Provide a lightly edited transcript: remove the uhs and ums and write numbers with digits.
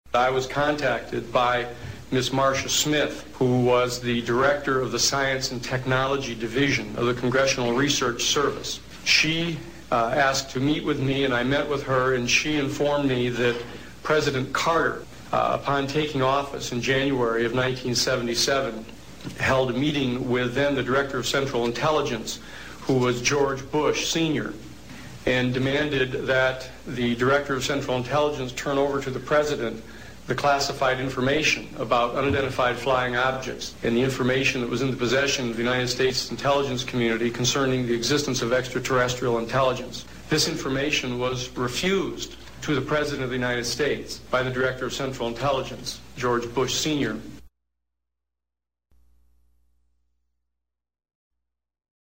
I was contacted by Ms. Marcia Smith, who was the director of the Science and Technology Division of the Congressional Research Service. She asked to meet with me, and I met with her, and she informed me that President Carter, upon taking office in January of 1977, held a meeting with then the Director of Central Intelligence, who was George Bush Sr., and demanded that the Director of Central Intelligence turn over to the President the classified information about unidentified flying objects and the information that was in the possession of the United States intelligence community concerning the existence of extraterrestrial intelligence. This information was refused to the President of the United States by the Director of Central Intelligence, George Bush Sr.